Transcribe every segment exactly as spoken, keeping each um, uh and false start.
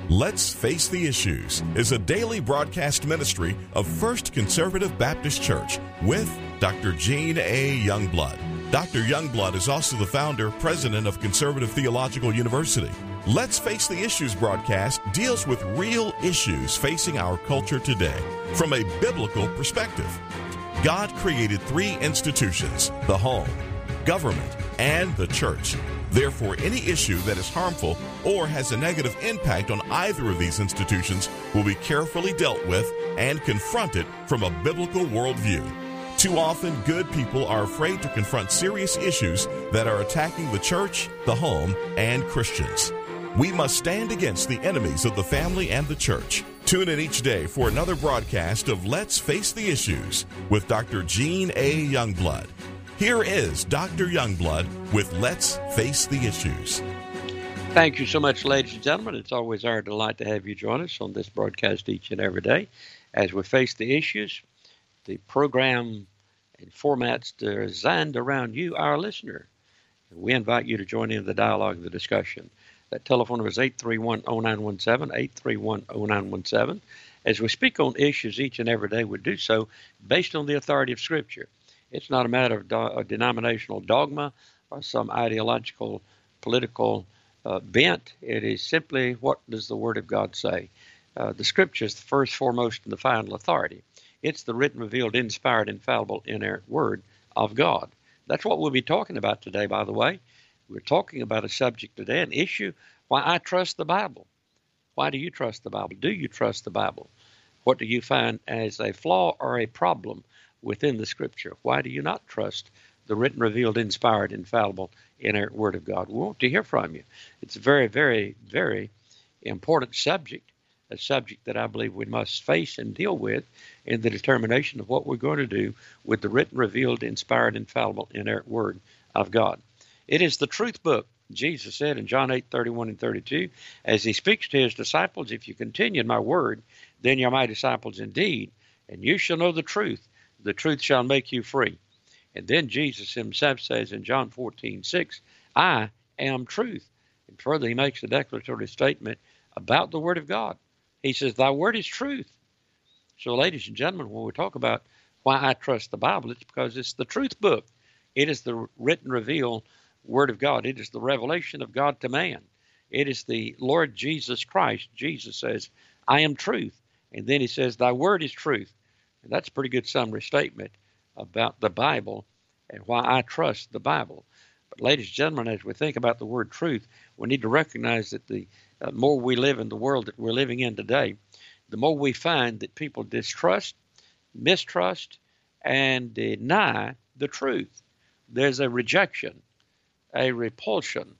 Let's Face the Issues is a daily broadcast ministry of First Conservative Baptist Church with Doctor Gene A. Youngblood. Doctor Youngblood is also the founder, president of Conservative Theological University. Let's Face the Issues broadcast deals with real issues facing our culture today from a biblical perspective. God created three institutions, the home, government, and the church. Therefore, any issue that is harmful or has a negative impact on either of these institutions will be carefully dealt with and confronted from a biblical worldview. Too often, good people are afraid to confront serious issues that are attacking the church, the home, and Christians. We must stand against the enemies of the family and the church. Tune in each day for another broadcast of Let's Face the Issues with Doctor Gene A. Youngblood. Here is Doctor Youngblood with Let's Face the Issues. Thank you so much, ladies and gentlemen. It's always our delight to have you join us on this broadcast each and every day as we face the issues, the program and formats designed around you, our listener. We invite you to join in the dialogue and the discussion. That telephone number is eight three one, zero nine one seven, eight three one, zero nine one seven. As we speak on issues each and every day, we do so based on the authority of Scripture. It's not a matter of do- denominational dogma or some ideological, political uh, bent. It is simply, what does the Word of God say? Uh, the Scripture is the first, foremost, and the final authority. It's the written, revealed, inspired, infallible, inerrant Word of God. That's what we'll be talking about today, by the way. We're talking about a subject today, an issue, why I trust the Bible. Why do you trust the Bible? Do you trust the Bible? What do you find as a flaw or a problem within the Scripture? Why do you not trust the written, revealed, inspired, infallible, inerrant Word of God? We want to hear from you. It's a very, very, very important subject, a subject that I believe we must face and deal with in the determination of what we're going to do with the written, revealed, inspired, infallible, inerrant Word of God. It is the truth book. Jesus said in John eight, thirty-one and thirty-two, as he speaks to his disciples, if you continue in my word, then you're my disciples indeed, and you shall know the truth. The truth shall make you free. And then Jesus himself says in John fourteen, six, I am truth. And further, he makes a declaratory statement about the Word of God. He says, thy word is truth. So, ladies and gentlemen, when we talk about why I trust the Bible, it's because it's the truth book. It is the written, revealed Word of God. It is the revelation of God to man. It is the Lord Jesus Christ. Jesus says, I am truth. And then he says, thy word is truth. And that's a pretty good summary statement about the Bible and why I trust the Bible. But ladies and gentlemen, as we think about the word truth, we need to recognize that the uh, more we live in the world that we're living in today, the more we find that people distrust, mistrust, and deny the truth. There's a rejection, a repulsion,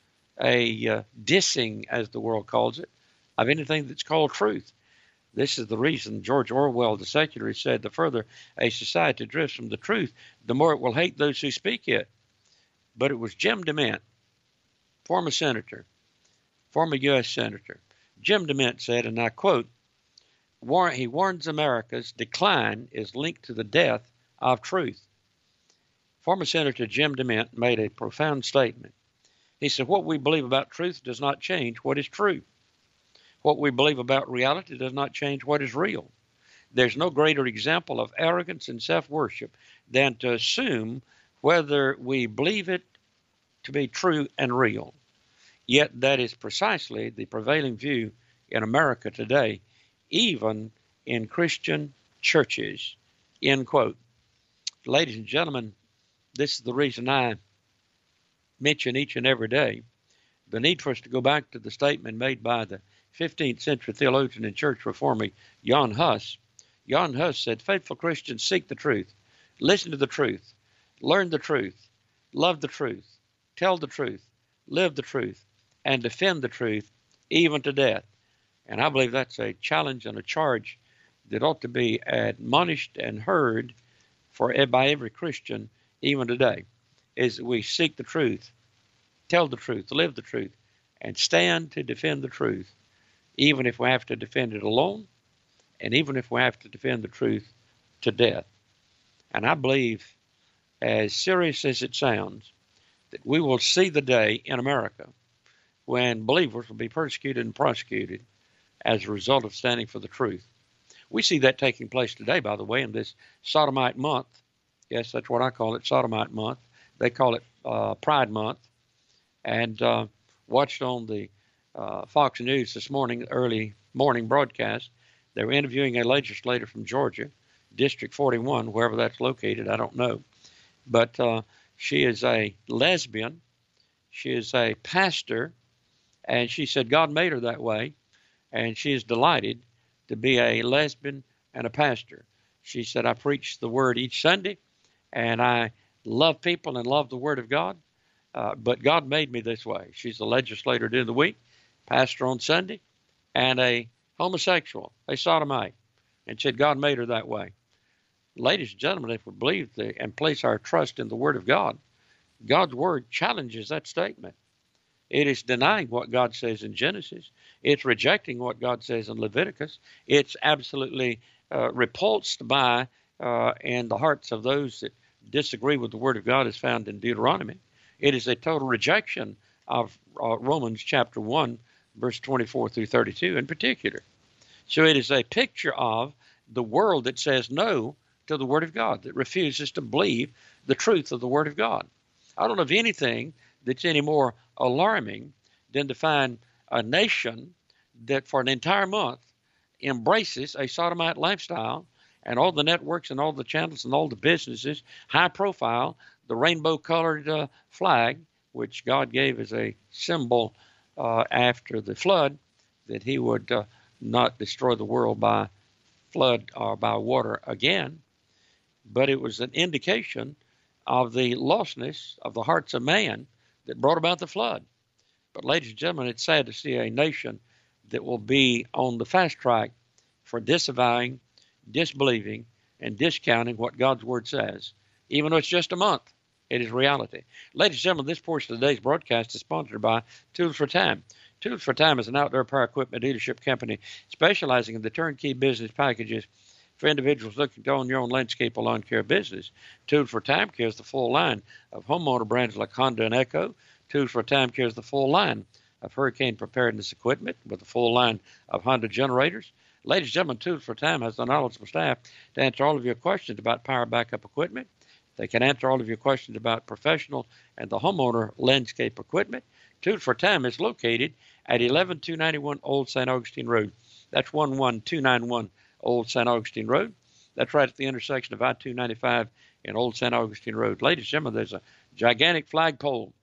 a uh, dissing, as the world calls it, of anything that's called truth. This is the reason George Orwell, the secularist, said the further a society drifts from the truth, the more it will hate those who speak it. But it was Jim DeMint, former senator, former U S senator. Jim DeMint said, and I quote, he warns America's decline is linked to the death of truth. Former Senator Jim DeMint made a profound statement. He said, what we believe about truth does not change what is true. What we believe about reality does not change what is real. There's no greater example of arrogance and self-worship than to assume whether we believe it to be true and real. Yet that is precisely the prevailing view in America today, even in Christian churches, end quote. Ladies and gentlemen, this is the reason I mention each and every day the need for us to go back to the statement made by the fifteenth century theologian and church reformer Jan Hus. Jan Hus said, faithful Christians seek the truth, listen to the truth, learn the truth, love the truth, tell the truth, live the truth, and defend the truth, even to death. And I believe that's a challenge and a charge that ought to be admonished and heard for by every Christian even today, is that we seek the truth, tell the truth, live the truth, and stand to defend the truth, even if we have to defend it alone, and even if we have to defend the truth to death. And I believe, as serious as it sounds, that we will see the day in America when believers will be persecuted and prosecuted as a result of standing for the truth. We see that taking place today, by the way, in this Sodomite month. Yes, that's what I call it, Sodomite month. They call it uh, Pride Month. And uh, watched on the uh, Fox News this morning, early morning broadcast, they were interviewing a legislator from Georgia, District forty-one, wherever that's located, I don't know. But uh, she is a lesbian. She is a pastor. And she said God made her that way. And she is delighted to be a lesbian and a pastor. She said, I preach the word each Sunday, and I love people and love the word of God. Uh, but God made me this way. She's a legislator during the week, pastor on Sunday, and a homosexual, a sodomite. And said God made her that way. Ladies and gentlemen, if we believe the, and place our trust in the word of God, God's word challenges that statement. It is denying what God says in Genesis. It's rejecting what God says in Leviticus. It's absolutely uh, repulsed by uh, in the hearts of those that disagree with the word of God as found in Deuteronomy. It is a total rejection of uh, Romans chapter one, verse twenty-four through thirty-two in particular. So it is a picture of the world that says no to the word of God, that refuses to believe the truth of the word of God. I don't know of anything that's any more alarming than to find a nation that for an entire month embraces a sodomite lifestyle, and all the networks and all the channels and all the businesses, high profile, the rainbow colored uh, flag, which God gave as a symbol uh, after the flood, that he would uh, not destroy the world by flood or by water again. But it was an indication of the lostness of the hearts of man that brought about the flood. But ladies and gentlemen, it's sad to see a nation that will be on the fast track for disavowing, disbelieving, and discounting what God's word says. Even though it's just a month, it is reality. Ladies and gentlemen, this portion of today's broadcast is sponsored by Tools for Time. Tools for Time is an outdoor power equipment dealership company specializing in the turnkey business packages for individuals looking to own your own landscape or lawn care business. Tools for Time carries the full line of homeowner brands like Honda and Echo. Tools for Time carries the full line of hurricane preparedness equipment with a full line of Honda generators. Ladies and gentlemen, Tools for Time has a knowledgeable staff to answer all of your questions about power backup equipment. They can answer all of your questions about professional and the homeowner landscape equipment. Tools for Time is located at eleven two ninety-one Old Saint Augustine Road. That's one one two nine one Old Saint Augustine Road. That's right at the intersection of I two ninety-five and Old Saint Augustine Road. Ladies and gentlemen, there's a gigantic flagpole, one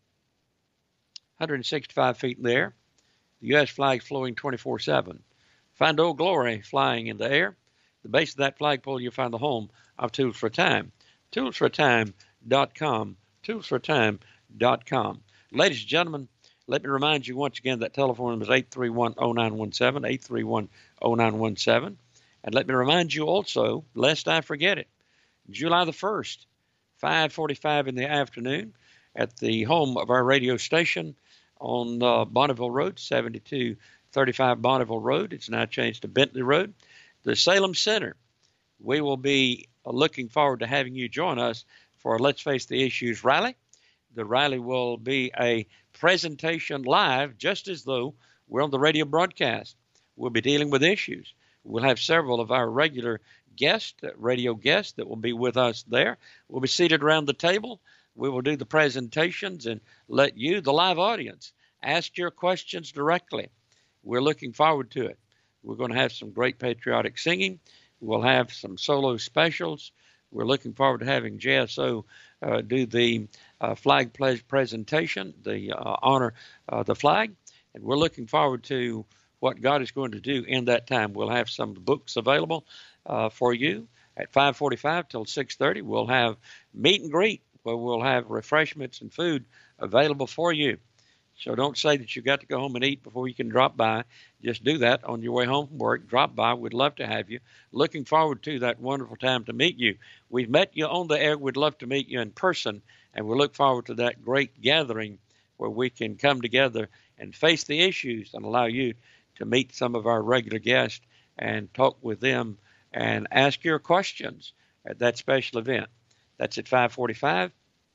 hundred sixty-five feet in the air. The U S flag flowing twenty-four seven. Find Old Glory flying in the air. The base of that flagpole, you'll find the home of Tools for Time. tools for time dot com. tools for time dot com. Ladies and gentlemen, let me remind you once again that telephone number is eight three one oh nine one seven, eight three one oh nine one seven. And let me remind you also, lest I forget it, July the first, five forty-five in the afternoon, at the home of our radio station on uh, Bonneville Road, seventy-two thirty-five Bonneville Road. It's now changed to Bentley Road, the Salem Center. We will be looking forward to having you join us for Let's Face the Issues rally. The rally will be a presentation live, just as though we're on the radio broadcast. We'll be dealing with issues. We'll have several of our regular guests, radio guests, that will be with us there. We'll be seated around the table. We will do the presentations and let you, the live audience, ask your questions directly. We're looking forward to it. We're going to have some great patriotic singing. We'll have some solo specials. We're looking forward to having J S O uh, do the uh, flag pledge presentation, the uh, honor uh, the flag. And we're looking forward to what God is going to do in that time. We'll have some books available uh, for you at five forty-five till six thirty. We'll have meet and greet where we'll have refreshments and food available for you. So don't say that you've got to go home and eat before you can drop by. Just do that on your way home from work. Drop by. We'd love to have you. Looking forward to that wonderful time to meet you. We've met you on the air. We'd love to meet you in person, and we look forward to that great gathering where we can come together and face the issues and allow you to meet some of our regular guests and talk with them and ask your questions at that special event. That's at five forty-five,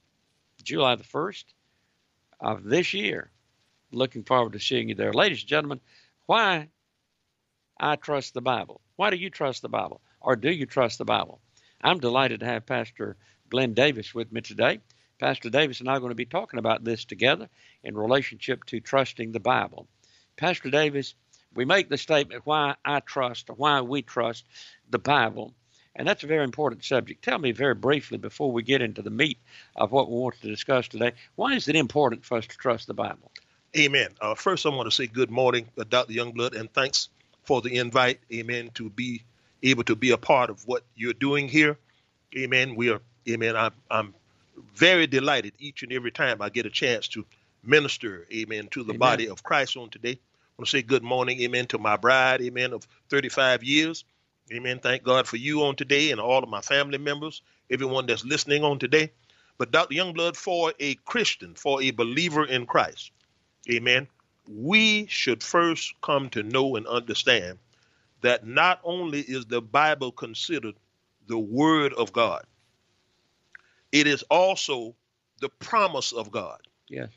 July the first of this year. Looking forward to seeing you there. Ladies and gentlemen, why I trust the Bible. Why do you trust the Bible? Or do you trust the Bible? I'm delighted to have Pastor Glenn Davis with me today. Pastor Davis and I are going to be talking about this together in relationship to trusting the Bible. Pastor Davis, we make the statement why I trust or why we trust the Bible, and that's a very important subject. Tell me very briefly before we get into the meat of what we want to discuss today, why is it important for us to trust the Bible? Amen. Uh, first, I want to say good morning, uh, Doctor Youngblood, and thanks for the invite, amen, to be able to be a part of what you're doing here. Amen. We are, amen, I'm, I'm very delighted each and every time I get a chance to minister, amen, to the amen. Body of Christ on today. I want to say good morning, amen, to my bride, amen, of thirty-five years. Amen. Thank God for you on today and all of my family members, everyone that's listening on today. But Doctor Youngblood, for a Christian, for a believer in Christ, amen, we should first come to know and understand that not only is the Bible considered the Word of God, it is also the promise of God. Yes.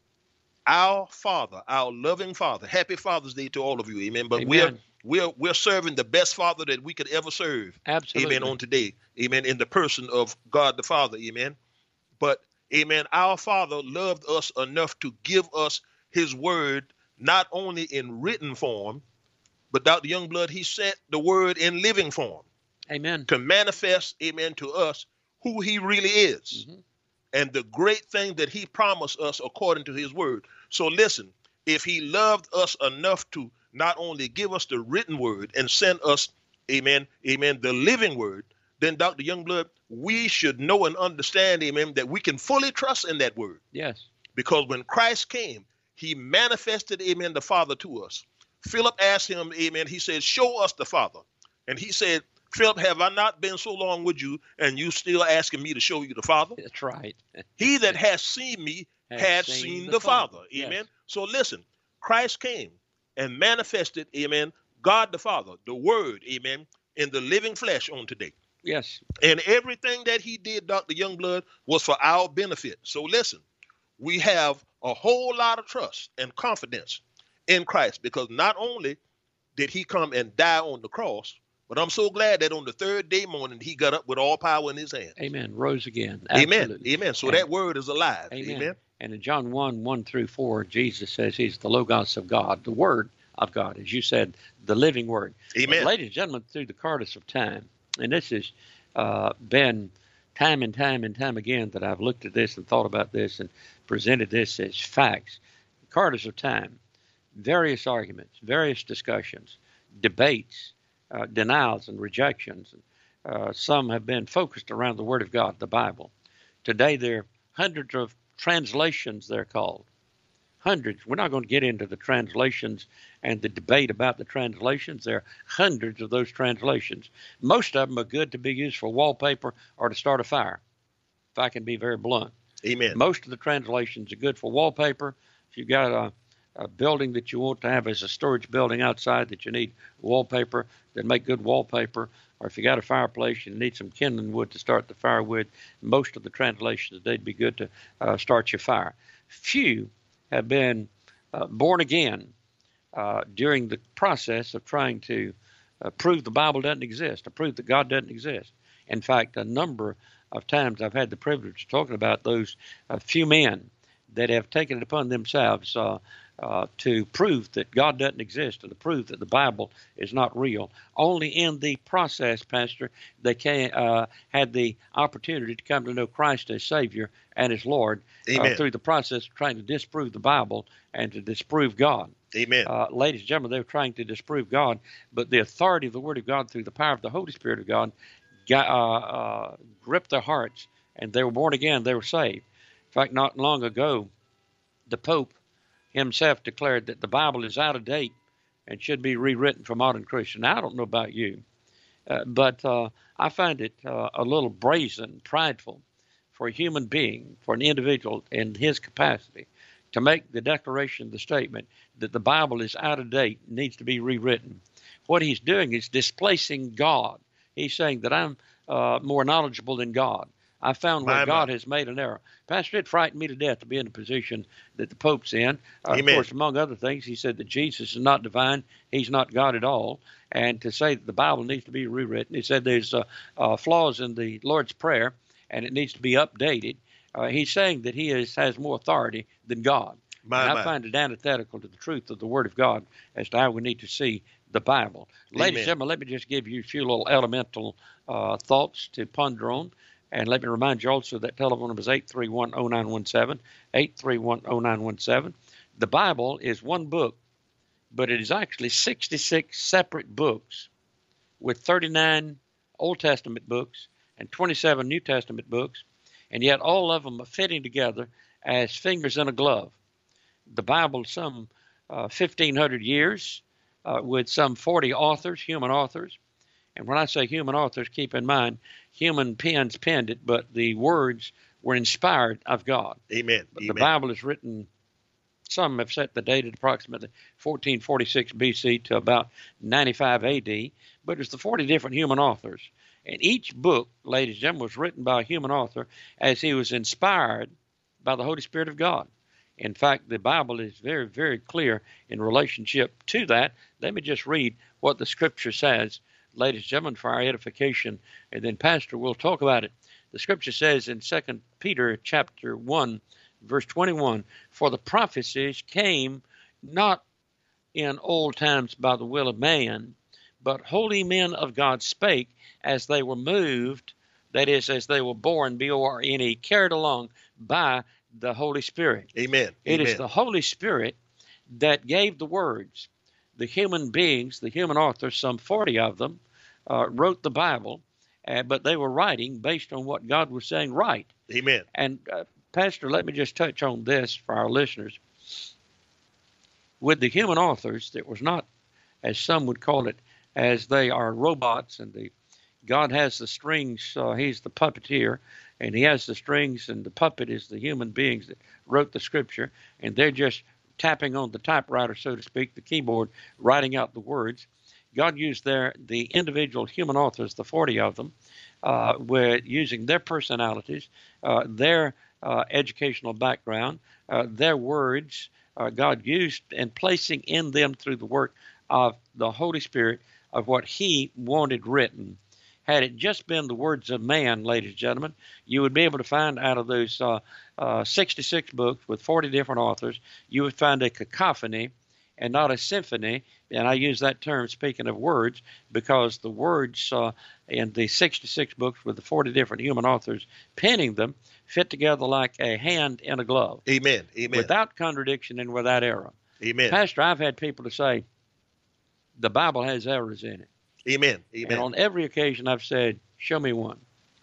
Our Father, our loving Father, happy Father's Day to all of you, amen. But Amen. we're we're we're serving the best Father that we could ever serve. Absolutely. Amen. On today, amen, in the person of God the Father, amen. But amen, our Father loved us enough to give us his word, not only in written form, but Doctor Youngblood, he sent the word in living form. Amen. To manifest, amen, to us who he really is. Mm-hmm. And the great thing that he promised us according to his word. So listen, if he loved us enough to not only give us the written word and send us, amen, amen, the living word, then Doctor Youngblood, we should know and understand, amen, that we can fully trust in that word. Yes. Because when Christ came, he manifested, amen, the Father to us. Philip asked him, amen, he said, show us the Father. And he said, Philip, have I not been so long with you, and you still asking me to show you the Father? That's right. He that has seen me has, has seen, seen the, the Father. Father. Amen. Yes. So listen, Christ came and manifested, amen, God the Father, the Word, amen, in the living flesh on today. Yes. And everything that he did, Doctor Youngblood, was for our benefit. So listen, we have a whole lot of trust and confidence in Christ, because not only did he come and die on the cross, but I'm so glad that on the third day morning, he got up with all power in his hand. Amen. Rose again. Absolutely. Amen. Amen. So and, that word is alive. Amen. Amen. And in John one, one through four, Jesus says he's the Logos of God, the Word of God, as you said, the living Word. Amen. But ladies and gentlemen, through the course of time, and this has uh, been time and time and time again that I've looked at this and thought about this and presented this as facts. The course of time, various arguments, various discussions, debates, uh, denials and rejections. Uh, some have been focused around the Word of God, the Bible. Today there are hundreds of translations, they're called. Hundreds. We're not going to get into the translations and the debate about the translations. There are hundreds of those translations. Most of them are good to be used for wallpaper or to start a fire, if I can be very blunt. Amen. Most of the translations are good for wallpaper. If you've got a a building that you want to have as a storage building outside that you need wallpaper, then make good wallpaper. Or if you got a fireplace, you need some kindling wood to start the fire with. Most of the translations, they'd be good to uh, start your fire. Few have been uh, born again uh, during the process of trying to uh, prove the Bible doesn't exist, or prove that God doesn't exist. In fact, a number of times I've had the privilege of talking about those uh, few men that have taken it upon themselves uh, uh, to prove that God doesn't exist, or to prove that the Bible is not real. Only in the process, Pastor, they can, uh, had the opportunity to come to know Christ as Savior and as Lord uh, through the process of trying to disprove the Bible and to disprove God. Amen. Uh, ladies and gentlemen, they were trying to disprove God, but the authority of the Word of God through the power of the Holy Spirit of God got, uh, uh, gripped their hearts, and they were born again. They were saved. In fact, not long ago, the Pope himself declared that the Bible is out of date and should be rewritten for modern Christians. Now, I don't know about you, uh, but uh, I find it uh, a little brazen, prideful for a human being, for an individual in his capacity, to make the declaration, the statement that the Bible is out of date, needs to be rewritten. What he's doing is displacing God. He's saying that I'm uh, more knowledgeable than God. I found My, where God my. has made an error. Pastor, it frightened me to death to be in the position that the Pope's in. Uh, of Amen. course, among other things, he said that Jesus is not divine. He's not God at all. And to say that the Bible needs to be rewritten, he said there's uh, uh, flaws in the Lord's Prayer, and it needs to be updated. Uh, he's saying that he is, has more authority than God. My, and I my. find it antithetical to the truth of the Word of God as to how we need to see the Bible. Ladies and Amen. gentlemen, let me just give you a few little elemental uh, thoughts to ponder on. And let me remind you also that telephone number is eight three one, oh nine one seven, eight three one, oh nine one seven. The Bible is one book, but it is actually sixty-six separate books with thirty-nine Old Testament books and twenty-seven New Testament books, and yet all of them are fitting together as fingers in a glove. The Bible, some uh, fifteen hundred years, uh, with some forty authors, human authors. And when I say human authors, keep in mind, human pens penned it, but the words were inspired of God. Amen. But Amen. the Bible is written, some have set the date at approximately fourteen forty-six B C to about ninety-five A D, but it's the forty different human authors. And each book, ladies and gentlemen, was written by a human author as he was inspired by the Holy Spirit of God. In fact, the Bible is very, very clear in relationship to that. Let me just read what the Scripture says, ladies and gentlemen, for our edification, and then Pastor will talk about it. The Scripture says in Second Peter chapter one, verse twenty-one, for the prophecies came not in old times by the will of man, but holy men of God spake as they were moved, that is, as they were born, B O R N E, carried along by the Holy Spirit. Amen. It Amen. is the Holy Spirit that gave the words. The human beings, the human authors, some forty of them, uh, wrote the Bible, uh, but they were writing based on what God was saying right. Amen. And, uh, Pastor, let me just touch on this for our listeners. With the human authors, it was not, as some would call it, as they are robots, and the God has the strings, uh, he's the puppeteer, and he has the strings, and the puppet is the human beings that wrote the Scripture, and they're just tapping on the typewriter, so to speak, the keyboard, writing out the words. God used their the individual human authors, the forty of them, uh, were using their personalities, uh, their uh, educational background, uh, their words, uh, God used, and placing in them through the work of the Holy Spirit of what he wanted written. Had it just been the words of man, ladies and gentlemen, you would be able to find out of those uh, uh, sixty-six books with forty different authors, you would find a cacophony and not a symphony. And I use that term, speaking of words, because the words uh, in the sixty-six books with the forty different human authors penning them fit together like a hand in a glove. Amen. Amen. Without contradiction and without error. Amen. Pastor, I've had people to say the Bible has errors in it. Amen. Amen. And on every occasion I've said, show me one.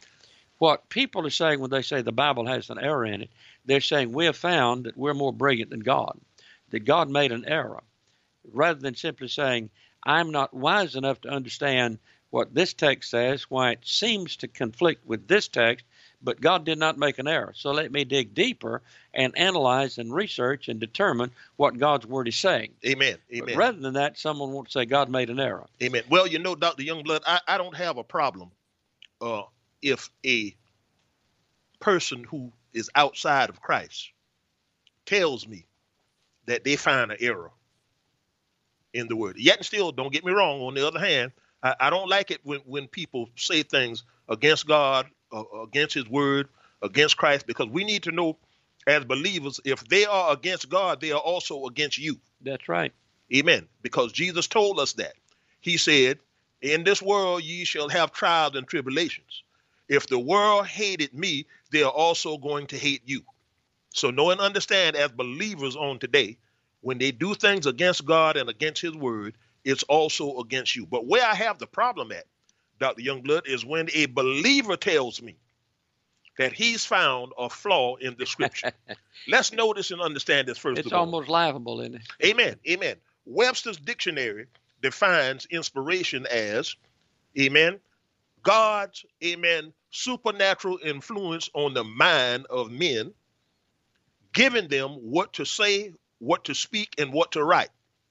What people are saying when they say the Bible has an error in it, they're saying we have found that we're more brilliant than God, that God made an error, rather than simply saying, I'm not wise enough to understand what this text says, why it seems to conflict with this text, but God did not make an error. So let me dig deeper and analyze and research and determine what God's Word is saying. Amen. Amen. But rather than that, someone wants to say God made an error. Amen. Well, you know, Doctor Youngblood, I, I don't have a problem uh, if a person who is outside of Christ tells me that they find an error in the Word. Yet and still, don't get me wrong, on the other hand, I, I don't like it when, when people say things against God, uh, against his Word, against Christ, because we need to know as believers, if they are against God, they are also against you. That's right. Amen. Because Jesus told us that. He said, in this world ye shall have trials and tribulations. If the world hated me, they are also going to hate you. So know and understand as believers on today, when they do things against God and against his Word, it's also against you. But where I have the problem at, Doctor Youngblood, is when a believer tells me that he's found a flaw in the Scripture. Let's notice and understand this first It's of all. It's almost laughable, isn't it? Amen. Amen. Webster's dictionary defines inspiration as, amen, God's, amen, supernatural influence on the mind of men, giving them what to say, what to speak, and what to write.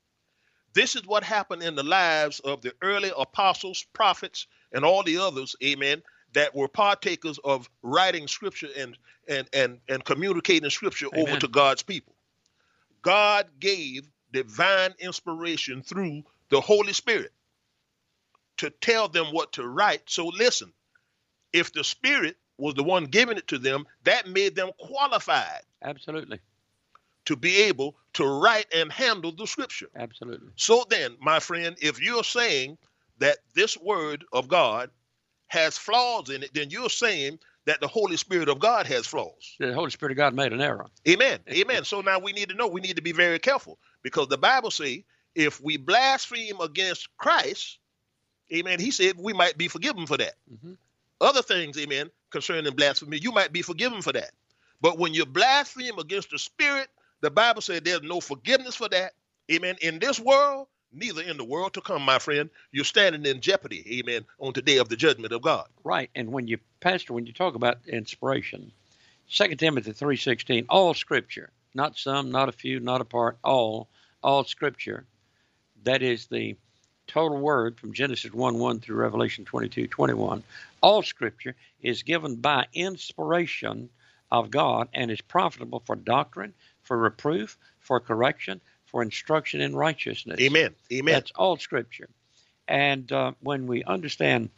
This is what happened in the lives of the early apostles, prophets, and all the others, amen, that were partakers of writing scripture and and and, and communicating scripture Amen. over to God's people. God gave divine inspiration through the Holy Spirit to tell them what to write. So listen, if the Spirit was the one giving it to them, that made them qualified. Absolutely. To be able to write and handle the scripture. Absolutely. So then, my friend, if you're saying that this word of God has flaws in it, then you're saying that the Holy Spirit of God has flaws. The Holy Spirit of God made an error. Amen. Amen. So now we need to know, we need to be very careful, because the Bible says if we blaspheme against Christ, amen, he said we might be forgiven for that. Mm-hmm. Other things, amen, concerning blasphemy, you might be forgiven for that. But when you blaspheme against the Spirit, the Bible said there's no forgiveness for that. Amen. In this world, neither in the world to come, my friend. You're standing in jeopardy, amen, on the day of the judgment of God. Right. And when you, Pastor, when you talk about inspiration, Second Timothy three sixteen, all Scripture, not some, not a few, not a part, all, all Scripture, that is the total word from Genesis one one through Revelation twenty-two twenty-one, all Scripture is given by inspiration of God and is profitable for doctrine, for reproof, for correction, for instruction in righteousness. Amen. Amen. That's all Scripture. And uh, when we understand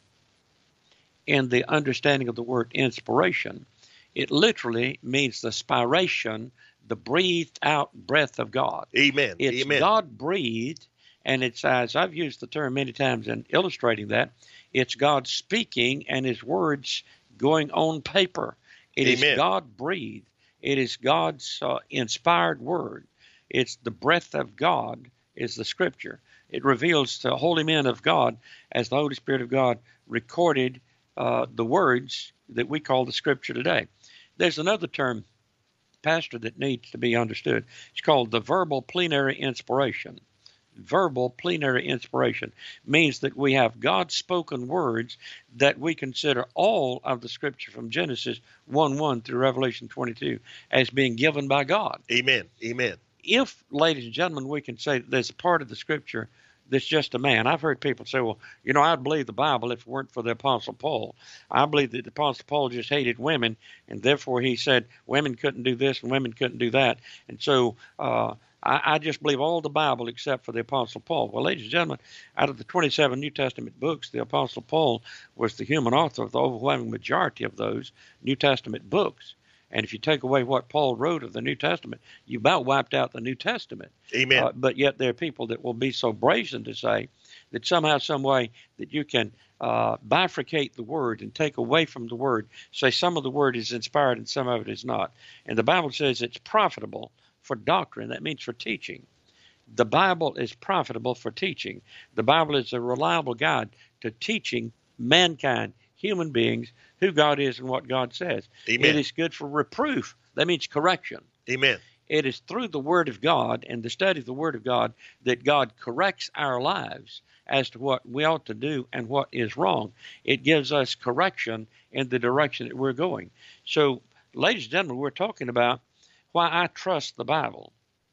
in the understanding of the word inspiration, it literally means the spiration, the breathed out breath of God. Amen. It's Amen. God breathed, and it's, as I've used the term many times in illustrating that, it's God speaking and his words going on paper. It Amen. is God breathed. It is God's uh, inspired word. It's the breath of God is the Scripture. It reveals to holy men of God as the Holy Spirit of God recorded uh, the words that we call the Scripture today. There's another term, Pastor, that needs to be understood. It's called the verbal plenary inspiration. Verbal plenary inspiration means that we have God's spoken words that we consider all of the Scripture from Genesis one one through Revelation twenty-two as being given by God. Amen. Amen. If, ladies and gentlemen, we can say that there's a part of the Scripture that's just a man. I've heard people say, well, you know, I'd believe the Bible if it weren't for the Apostle Paul. I believe that the Apostle Paul just hated women, and therefore he said women couldn't do this and women couldn't do that. And so uh, I, I just believe all the Bible except for the Apostle Paul. Well, ladies and gentlemen, out of the twenty-seven New Testament books, the Apostle Paul was the human author of the overwhelming majority of those New Testament books. And if you take away what Paul wrote of the New Testament, you about wiped out the New Testament. Amen. Uh, but yet there are people that will be so brazen to say that somehow, some way, that you can uh, bifurcate the Word and take away from the Word, say some of the Word is inspired and some of it is not. And the Bible says it's profitable for doctrine. That means for teaching. The Bible is profitable for teaching. The Bible is a reliable guide to teaching mankind, human beings, who God is and what God says. Amen. It is good for reproof. That means correction. Amen. It is through the Word of God and the study of the Word of God that God corrects our lives as to what we ought to do and what is wrong. It gives us correction in the direction that we're going. So, ladies and gentlemen, we're talking about why I trust the Bible.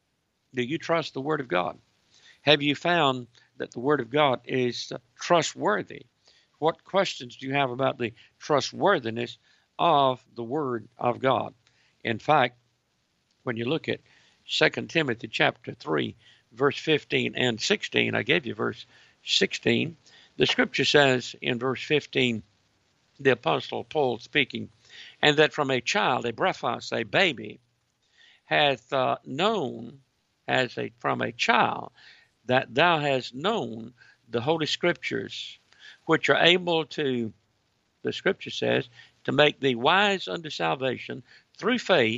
Do you trust the Word of God? Have you found that the Word of God is trustworthy? What questions do you have about the trustworthiness of the Word of God? In fact, when you look at Second Timothy chapter three, verse fifteen and sixteen, I gave you verse sixteen. The Scripture says in verse fifteen, the Apostle Paul speaking, and that from a child, a brephos, a baby, hath uh, known, as a from a child, that thou hast known the Holy Scriptures, which are able to, the Scripture says, to make thee wise unto salvation through faith,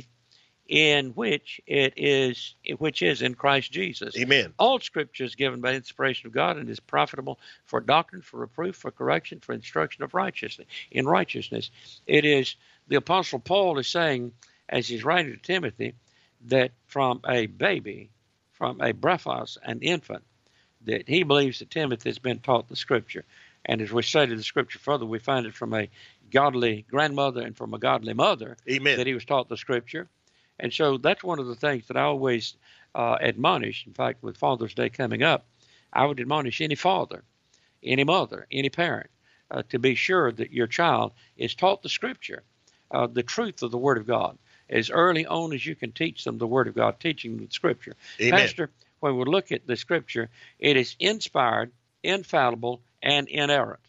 in which it is, which is in Christ Jesus. Amen. All Scripture is given by inspiration of God and is profitable for doctrine, for reproof, for correction, for instruction of righteousness. In righteousness, it is the Apostle Paul is saying, as he's writing to Timothy, that from a baby, from a brephos, an infant, that he believes that Timothy has been taught the Scripture. And as we study the Scripture further, we find it from a godly grandmother and from a godly mother. Amen. That he was taught the Scripture. And so that's one of the things that I always uh, admonish. In fact, with Father's Day coming up, I would admonish any father, any mother, any parent uh, to be sure that your child is taught the Scripture, uh, the truth of the Word of God, as early on as you can teach them the Word of God, teaching them the Scripture. Amen. Pastor, when we look at the Scripture, it is inspired, infallible, and inerrant.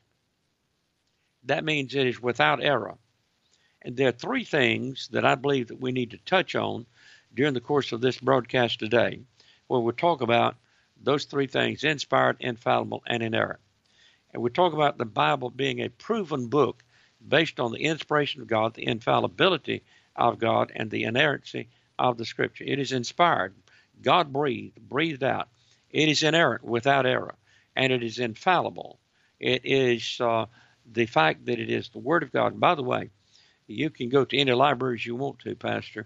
That means it is without error. And there are three things that I believe that we need to touch on during the course of this broadcast today, where we'll talk about those three things: inspired, infallible, and inerrant. And we talk about the Bible being a proven book based on the inspiration of God, the infallibility of God, and the inerrancy of the Scripture. It is inspired, God breathed, breathed out. It is inerrant, without error, and it is infallible. It is uh, the fact that it is the Word of God. And by the way, you can go to any libraries you want to, Pastor.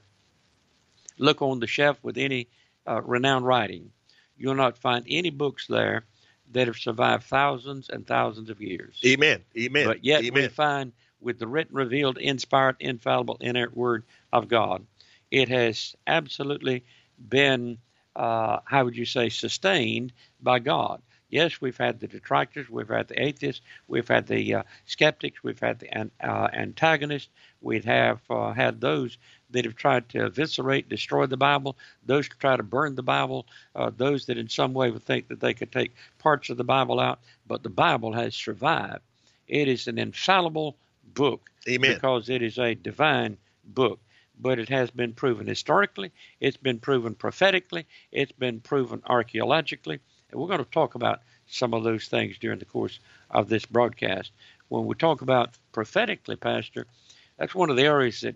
Look on the shelf with any uh, renowned writing. You'll not find any books there that have survived thousands and thousands of years. Amen. Amen. But yet Amen. we find with the written, revealed, inspired, infallible, inerrant Word of God, it has absolutely been, uh, how would you say, sustained by God. Yes, we've had the detractors, we've had the atheists, we've had the uh, skeptics, we've had the uh, antagonists, we have uh, had those that have tried to eviscerate, destroy the Bible, those who try to burn the Bible, uh, those that in some way would think that they could take parts of the Bible out, but the Bible has survived. It is an infallible book. Amen. Because it is a divine book. But it has been proven historically, it's been proven prophetically, it's been proven archaeologically, and we're going to talk about some of those things during the course of this broadcast. When we talk about prophetically, Pastor, that's one of the areas that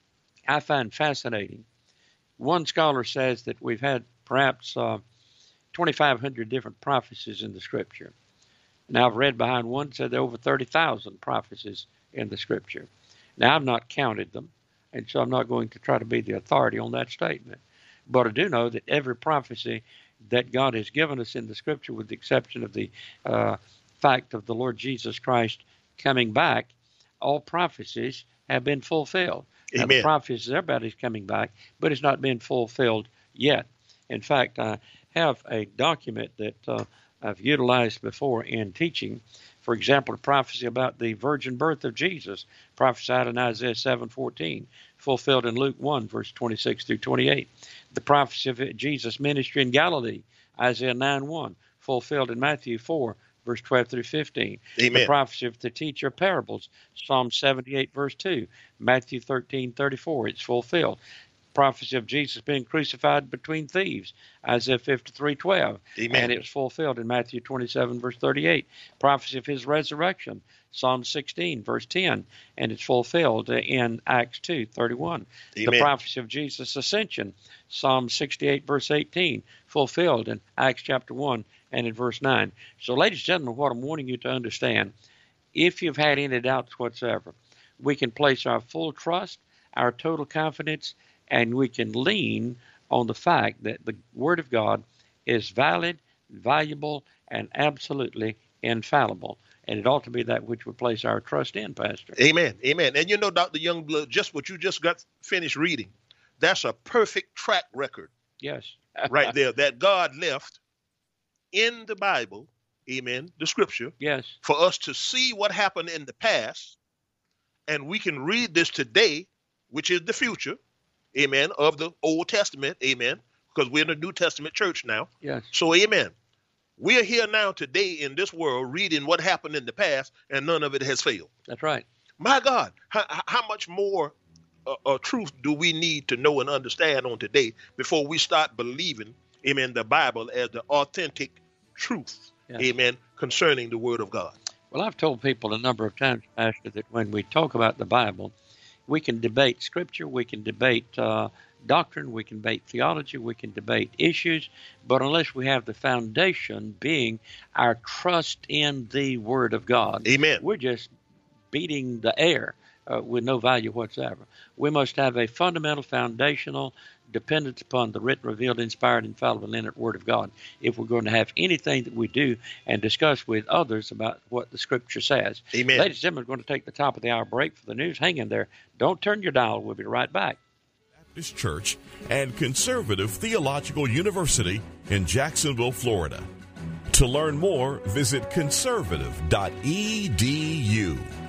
I find fascinating. One scholar says that we've had perhaps uh, twenty-five hundred different prophecies in the Scripture. Now, I've read behind one that said there are over thirty thousand prophecies in the Scripture. Now, I've not counted them, and so I'm not going to try to be the authority on that statement. But I do know that every prophecy that God has given us in the Scripture, with the exception of the uh, fact of the Lord Jesus Christ coming back, all prophecies have been fulfilled. Now, the prophecies about His coming back, but it's not been fulfilled yet. In fact, I have a document that uh, I've utilized before in teaching. For example, a prophecy about the virgin birth of Jesus, prophesied in Isaiah seven fourteen, fulfilled in Luke one, verse twenty-six through twenty-eight. The prophecy of Jesus' ministry in Galilee, Isaiah nine one, fulfilled in Matthew four, verse twelve through fifteen. Amen. The prophecy of the teacher of parables, Psalm seventy-eight, verse two, Matthew thirteen thirty-four, it's fulfilled. Prophecy of Jesus being crucified between thieves, Isaiah fifty-three twelve, Amen. and it was fulfilled in Matthew twenty-seven, verse thirty-eight. Prophecy of His resurrection, Psalm sixteen, verse ten, and it's fulfilled in Acts two thirty-one. Amen. The prophecy of Jesus' ascension, Psalm sixty-eight, verse eighteen, fulfilled in Acts chapter one and in verse nine. So, ladies and gentlemen, what I'm wanting you to understand, if you've had any doubts whatsoever, we can place our full trust, our total confidence, and we can lean on the fact that the Word of God is valid, valuable, and absolutely infallible. And it ought to be that which we place our trust in, Pastor. Amen. Amen. And you know, Doctor Youngblood, just what you just got finished reading, that's a perfect track record. Yes. Right there, that God left in the Bible, amen, the Scripture, yes, for us to see what happened in the past. And we can read this today, which is the future, amen, of the Old Testament, amen, because we're in the New Testament church now. Yes. So, amen. We are here now today in this world reading what happened in the past, and none of it has failed. That's right. My God, how, how much more uh, uh, truth do we need to know and understand on today before we start believing, amen, the Bible as the authentic truth, yes, amen, concerning the Word of God? Well, I've told people a number of times, Pastor, that when we talk about the Bible, we can debate Scripture, we can debate uh, doctrine, we can debate theology, we can debate issues, but unless we have the foundation being our trust in the Word of God, amen, we're just beating the air uh, with no value whatsoever. We must have a fundamental, foundational dependence upon the written, revealed, inspired, infallible, and inerrant Word of God if we're going to have anything that we do and discuss with others about what the Scripture says. Amen. Ladies and gentlemen, we're going to take the top of the hour break for the news. Hang in there. Don't turn your dial. We'll be right back. Baptist Church and Conservative Theological University in Jacksonville, Florida. To learn more, visit conservative dot e d u.